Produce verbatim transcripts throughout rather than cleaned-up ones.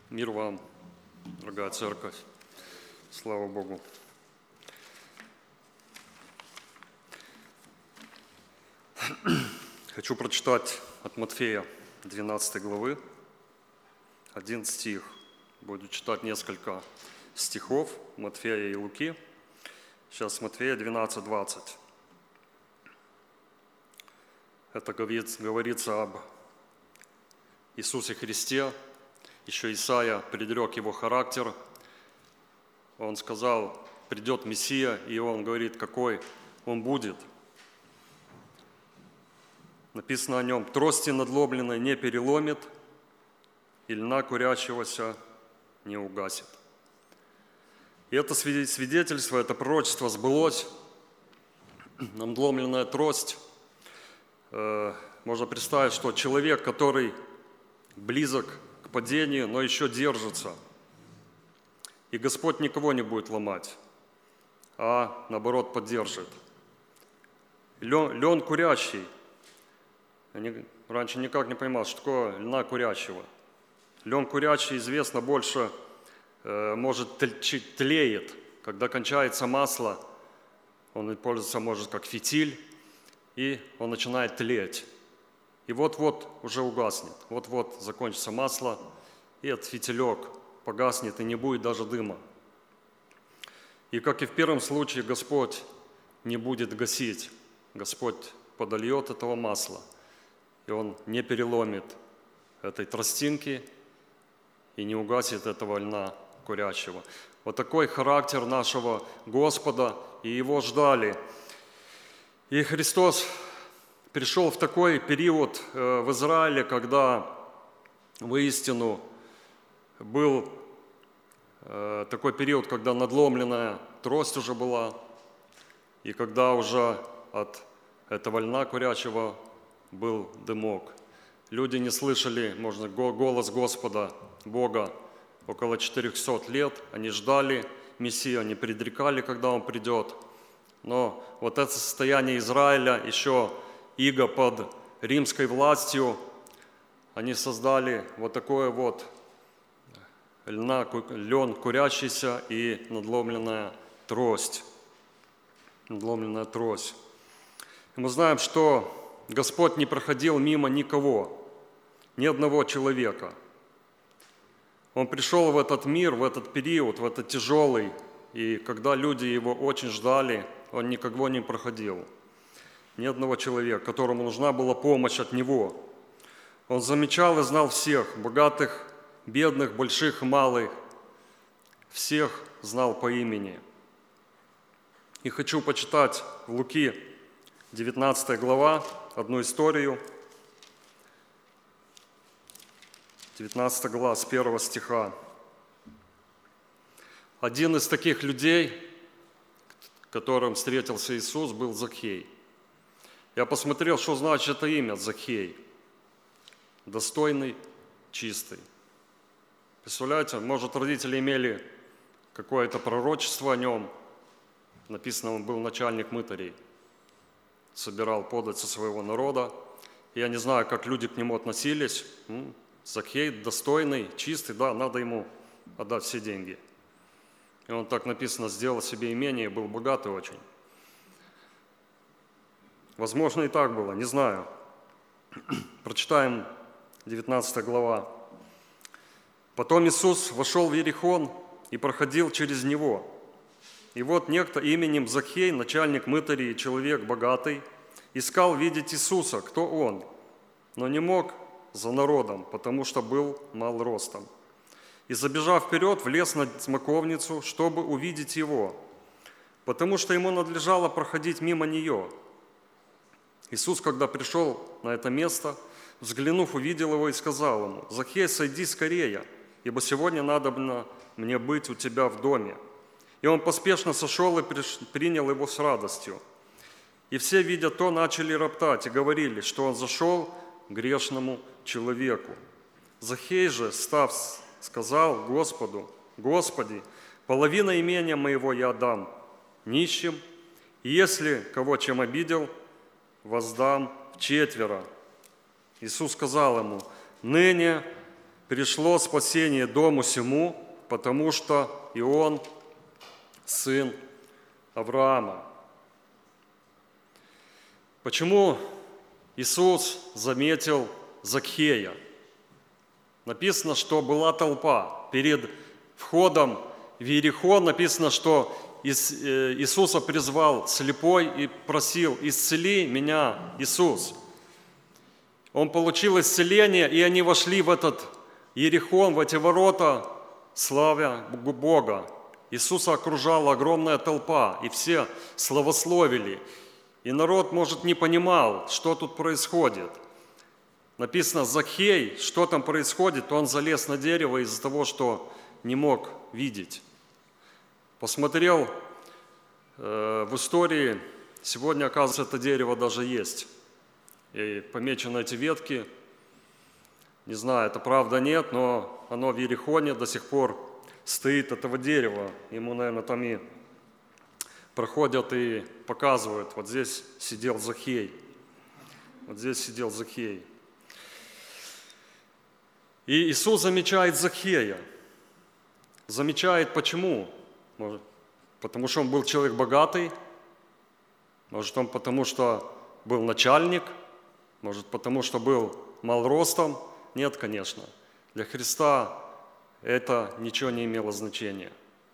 Мир вам, дорогая церковь. Слава Богу. Хочу прочитать от Матфея двенадцатой главы, одиннадцатый стих. Буду читать несколько стихов Матфея и Луки. Сейчас Матфея двенадцать двадцать. Это говорится об Иисусе Христе. Еще Исаия предрек его характер. Он сказал, придет Мессия, и он говорит, какой он будет. Написано о нем, трости надломленной не переломит, и льна курящегося не угасит. И это свидетельство, это пророчество сбылось. Надломленная трость. Э, можно представить, что человек, который близок к падению, но еще держится. И Господь никого не будет ломать, а наоборот поддержит. Лен, лен курящий. Я раньше никак не понимал, что такое льна курящего. Лен курящий, известно, больше э, может тлеет. Когда кончается масло, он пользуется, может, как фитиль, и он начинает тлеть. И вот-вот уже угаснет, вот-вот закончится масло, и этот фитилек погаснет, и не будет даже дыма. И как и в первом случае, Господь не будет гасить. Господь подольет этого масла, и Он не переломит этой тростинки и не угасит этого льна курящего. Вот такой характер нашего Господа, и Его ждали. И Христос пришел в такой период в Израиле, когда воистину был такой период, когда надломленная трость уже была, и когда уже от этого льна курячего был дымок. Люди не слышали, можно, голос Господа, Бога около четырехсот лет, они ждали Мессию, они предрекали, когда Он придет. Но вот это состояние Израиля еще иго под римской властью, они создали вот такое вот льна, лен курящийся и надломленная трость. Надломленная трость. И мы знаем, что Господь не проходил мимо никого, ни одного человека. Он пришел в этот мир, в этот период, в этот тяжелый, и когда люди Его очень ждали, Он никого не проходил. Ни одного человека, которому нужна была помощь от Него. Он замечал и знал всех, богатых, бедных, больших, малых. Всех знал по имени. И хочу почитать в Луки девятнадцатая глава, одну историю. девятнадцатая глава, с первого стиха. Один из таких людей, которым встретился Иисус, был Закхей. Я посмотрел, что значит это имя Закхей. Достойный, чистый. Представляете, может, родители имели какое-то пророчество о нем. Написано, он был начальник мытарей. Собирал подать со своего народа. Я не знаю, как люди к нему относились. Закхей достойный, чистый, да, надо ему отдать все деньги. И он, так написано, сделал себе имение и был богатый очень. Возможно, и так было, не знаю. Прочитаем девятнадцатая глава. «Потом Иисус вошел в Иерихон и проходил через него. И вот некто именем Закхей, начальник мытарей, человек богатый, искал видеть Иисуса, кто он, но не мог за народом, потому что был мал ростом. И, забежав вперед, влез на смоковницу, чтобы увидеть его, потому что ему надлежало проходить мимо нее. Иисус, когда пришел на это место, взглянув, увидел его и сказал ему: «Закхей, сойди скорее, ибо сегодня надобно мне быть у тебя в доме». И он поспешно сошел и принял его с радостью. И все, видя то, начали роптать и говорили, что он зашел к грешному человеку. Закхей же, став, сказал Господу: «Господи, половина имения моего я дам нищим, и если кого чем обидел, воздам вчетверо». Иисус сказал ему: «Ныне пришло спасение дому сему, потому что и он сын Авраама». Почему Иисус заметил Закхея? Написано, что была толпа. Перед входом в Иерихон написано, что Иисуса призвал слепой и просил: «Исцели меня, Иисус». Он получил исцеление, и они вошли в этот Иерихон, в эти ворота, славя Бога. Иисуса окружала огромная толпа, и все славословили. И народ, может, не понимал, что тут происходит. Написано: Закхей, что там происходит, он залез на дерево из-за того, что не мог видеть. Посмотрел э, в истории, сегодня, оказывается, это дерево даже есть. И помечены эти ветки. Не знаю, это правда, нет, но оно в Иерихоне до сих пор стоит, этого дерева. Ему, наверное, там и проходят и показывают: вот здесь сидел Закхей. Вот здесь сидел Закхей. И Иисус замечает Закхея. Замечает почему? Может, потому что он был человек богатый? Может, он потому что был начальник? Может, потому что был мал ростом? Нет, конечно. Для Христа это ничего не имело значения.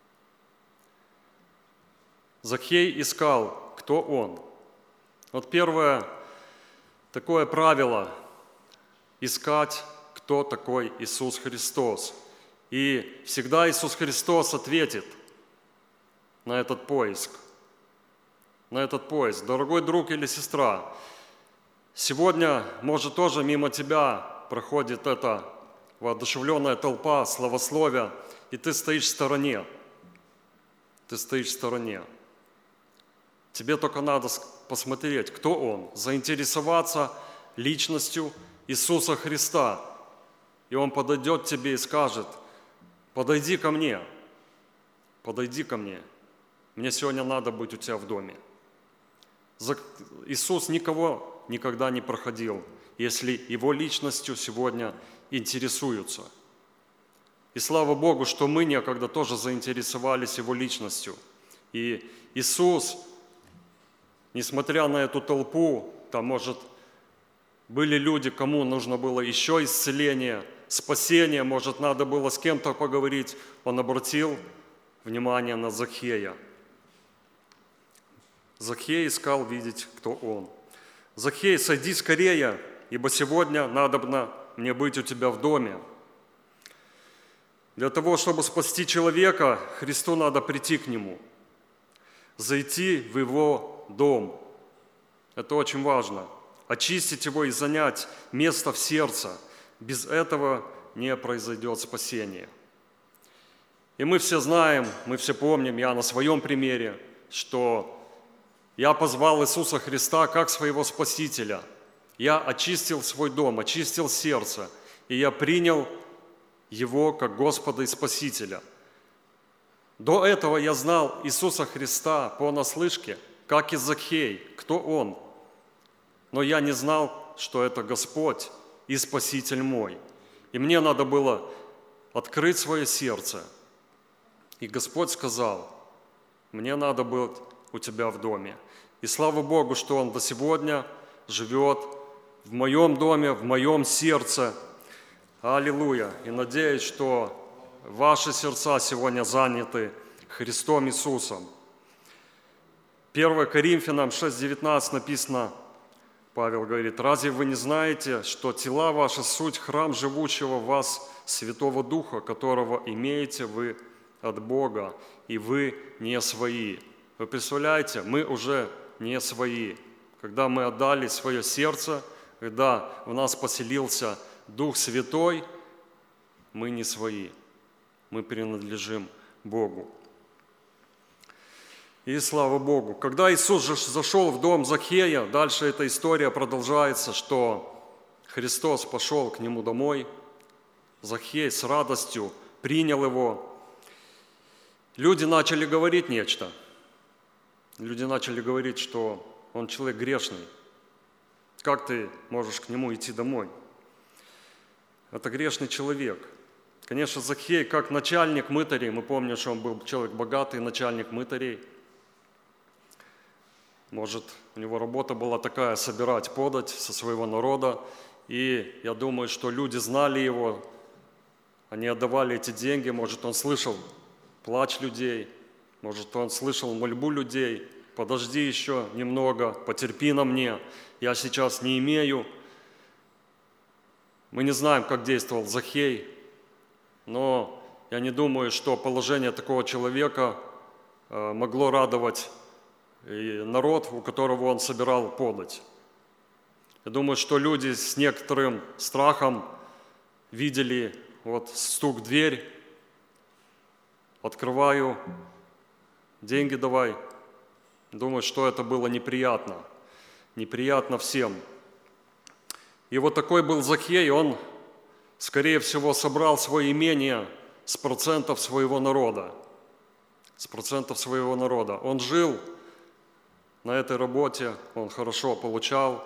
Закхей искал, кто он. Вот первое такое правило – искать, кто такой Иисус Христос. И всегда Иисус Христос ответит на этот поиск. На этот поиск. Дорогой друг или сестра, сегодня, может, тоже мимо тебя проходит эта воодушевленная толпа славословия, и ты стоишь в стороне. Ты стоишь в стороне. Тебе только надо посмотреть, кто он, заинтересоваться личностью Иисуса Христа. И он подойдет к тебе и скажет: подойди ко мне, подойди ко мне. Мне сегодня надо быть у тебя в доме. Иисус никого никогда не проходил, если его личностью сегодня интересуются. И слава Богу, что мы некогда тоже заинтересовались его личностью. И Иисус, несмотря на эту толпу, там, может, были люди, кому нужно было еще исцеление, спасение, может, надо было с кем-то поговорить, он обратил внимание на Закхея. Закхей искал видеть, кто он. Закхей, сойди скорее, ибо сегодня надобно мне быть у тебя в доме. Для того, чтобы спасти человека, Христу надо прийти к нему, зайти в его дом. Это очень важно. Очистить его и занять место в сердце. Без этого не произойдет спасение. И мы все знаем, мы все помним, я на своем примере, что я позвал Иисуса Христа как своего Спасителя. Я очистил свой дом, очистил сердце, и я принял Его как Господа и Спасителя. До этого я знал Иисуса Христа понаслышке, как и Закхей, кто Он. Но я не знал, что это Господь и Спаситель мой. И мне надо было открыть свое сердце. И Господь сказал: мне надо быть у тебя в доме. И слава Богу, что Он до сегодня живет в моем доме, в моем сердце. Аллилуйя! И надеюсь, что ваши сердца сегодня заняты Христом Иисусом. первое Коринфянам шесть девятнадцать написано, Павел говорит: «Разве вы не знаете, что тела ваши суть храм живущего в вас Святого Духа, которого имеете вы от Бога, и вы не свои?» Вы представляете, мы уже не свои. Когда мы отдали свое сердце, когда в нас поселился Дух Святой, мы не свои. Мы принадлежим Богу. И слава Богу. Когда Иисус же зашел в дом Закхея, дальше эта история продолжается, что Христос пошел к нему домой. Закхей с радостью принял его. Люди начали говорить нечто. Люди начали говорить, что он человек грешный. Как ты можешь к нему идти домой? Это грешный человек. Конечно, Захей, как начальник мытарей, мы помним, что он был человек богатый, начальник мытарей. Может, у него работа была такая, собирать подать со своего народа. И я думаю, что люди знали его, они отдавали эти деньги. Может, он слышал плач людей, может, он слышал мольбу людей. Подожди еще немного, потерпи на мне, я сейчас не имею. Мы не знаем, как действовал Захей, но я не думаю, что положение такого человека могло радовать и народ, у которого он собирал подать. Я думаю, что люди с некоторым страхом видели вот стук в дверь, открываю, деньги давай. Думаю, что это было неприятно, неприятно всем. И вот такой был Захей, он, скорее всего, собрал свое имение с процентов своего народа. С процентов своего народа. Он жил на этой работе, он хорошо получал.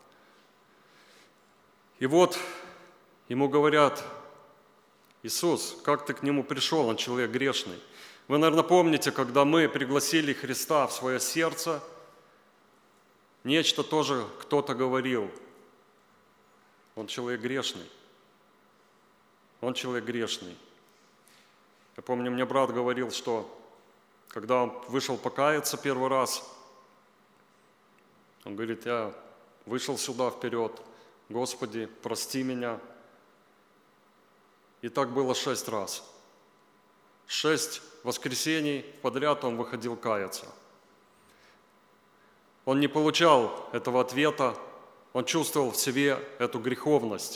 И вот ему говорят: Иисус, как ты к нему пришел, он человек грешный. Вы, наверное, помните, когда мы пригласили Христа в свое сердце, нечто тоже кто-то говорил. Он человек грешный. Он человек грешный. Я помню, мне брат говорил, что когда он вышел покаяться первый раз, он говорит: я вышел сюда вперед, Господи, прости меня. И так было шесть раз. Шесть воскресений подряд он выходил каяться. Он не получал этого ответа, он чувствовал в себе эту греховность.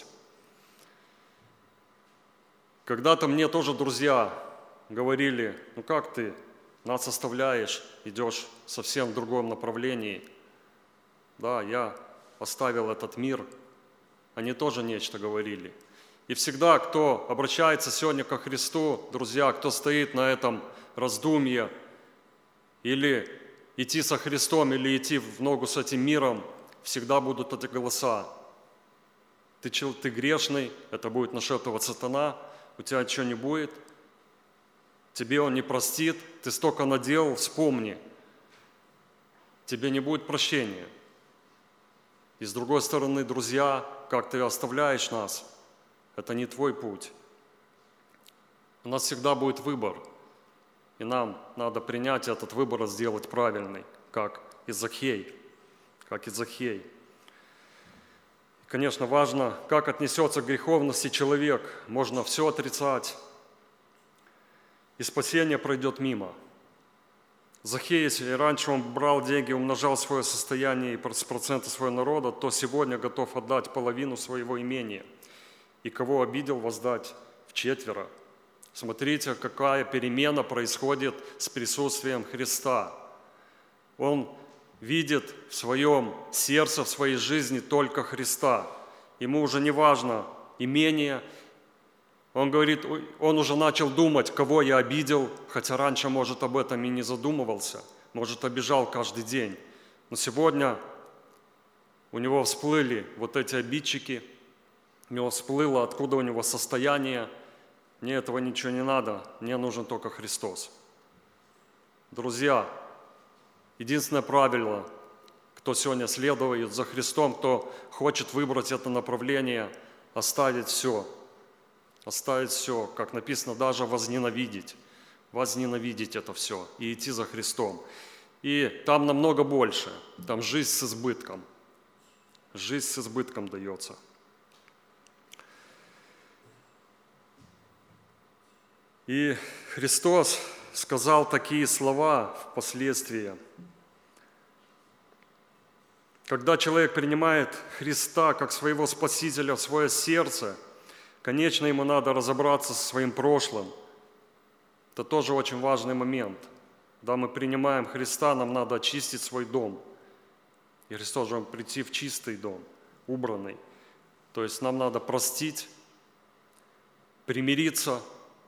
Когда-то мне тоже друзья говорили: ну как ты нас оставляешь, идешь совсем в другом направлении. Да, я оставил этот мир. Они тоже нечто говорили. И всегда, кто обращается сегодня ко Христу, друзья, кто стоит на этом раздумье, или идти со Христом, или идти в ногу с этим миром, всегда будут эти голоса. Ты, ты грешный, это будет нашептывать сатана, у тебя ничего не будет, тебе он не простит, ты столько наделал, вспомни, тебе не будет прощения. И с другой стороны, друзья, как ты оставляешь нас, это не твой путь. У нас всегда будет выбор, и нам надо принять этот выбор и сделать правильный, как и Захей, как и Захей. Конечно, важно, как отнесется к греховности человек. Можно все отрицать, и спасение пройдет мимо. Захей, если раньше он брал деньги, умножал свое состояние и с процента своего народа, то сегодня готов отдать половину своего имения. И кого обидел, воздать вчетверо. Смотрите, какая перемена происходит с присутствием Христа. Он видит в своем сердце, в своей жизни только Христа. Ему уже не важно имение. Он говорит, он уже начал думать, кого я обидел, хотя раньше, может, об этом и не задумывался, может, обижал каждый день. Но сегодня у него всплыли вот эти обидчики, у него всплыло, откуда у него состояние. Мне этого ничего не надо, мне нужен только Христос. Друзья, единственное правило, кто сегодня следует за Христом, кто хочет выбрать это направление, оставить все. Оставить все, как написано, даже возненавидеть. Возненавидеть это все и идти за Христом. И там намного больше. Там жизнь с избытком. Жизнь с избытком дается. И Христос сказал такие слова впоследствии. Когда человек принимает Христа как своего Спасителя в свое сердце, конечно, ему надо разобраться со своим прошлым. Это тоже очень важный момент. Когда мы принимаем Христа, нам надо очистить свой дом. И Христос должен прийти в чистый дом, убранный. То есть нам надо простить, примириться,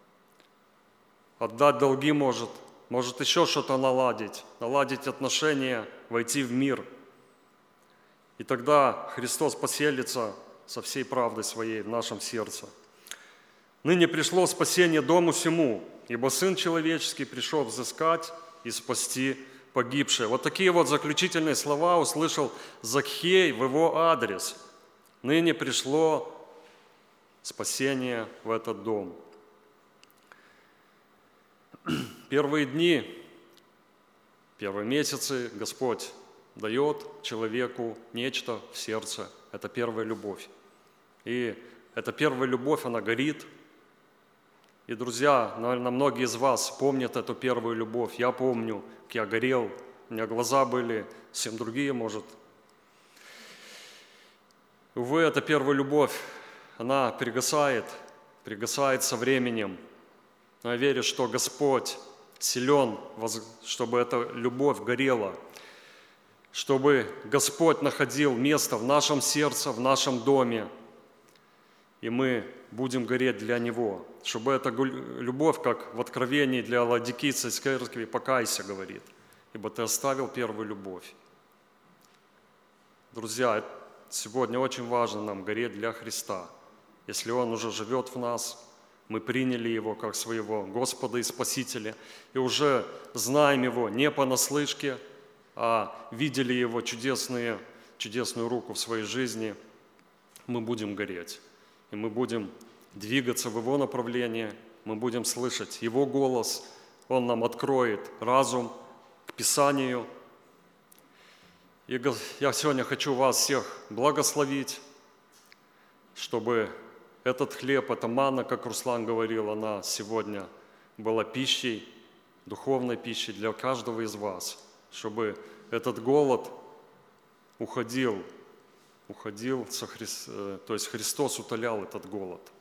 отдать долги, может, может еще что-то наладить, наладить отношения, войти в мир. И тогда Христос поселится со всей правдой своей в нашем сердце. Ныне пришло спасение дому сему, ибо Сын Человеческий пришел взыскать и спасти погибшие». Вот такие вот заключительные слова услышал Закхей в его адрес. Ныне пришло спасение в этот дом. Первые дни, первые месяцы Господь дает человеку нечто в сердце. Это первая любовь. И эта первая любовь, она горит. И, друзья, наверное, многие из вас помнят эту первую любовь. Я помню, как я горел, у меня глаза были совсем другие, может. Увы, эта первая любовь, она пригасает, пригасает со временем. Но я верю, что Господь силен, чтобы эта любовь горела, чтобы Господь находил место в нашем сердце, в нашем доме, и мы будем гореть для Него, чтобы эта любовь, как в Откровении для Ладикийской церкви, «покайся», говорит, ибо ты оставил первую любовь. Друзья, сегодня очень важно нам гореть для Христа. Если Он уже живет в нас, мы приняли Его как своего Господа и Спасителя, и уже знаем Его не понаслышке, а видели Его чудесные, чудесную руку в своей жизни, мы будем гореть. И мы будем двигаться в Его направлении, мы будем слышать Его голос, Он нам откроет разум к Писанию. И я сегодня хочу вас всех благословить, чтобы этот хлеб, эта манна, как Руслан говорил, она сегодня была пищей, духовной пищей для каждого из вас, чтобы этот голод уходил, уходил, со Хри... то есть Христос утолял этот голод.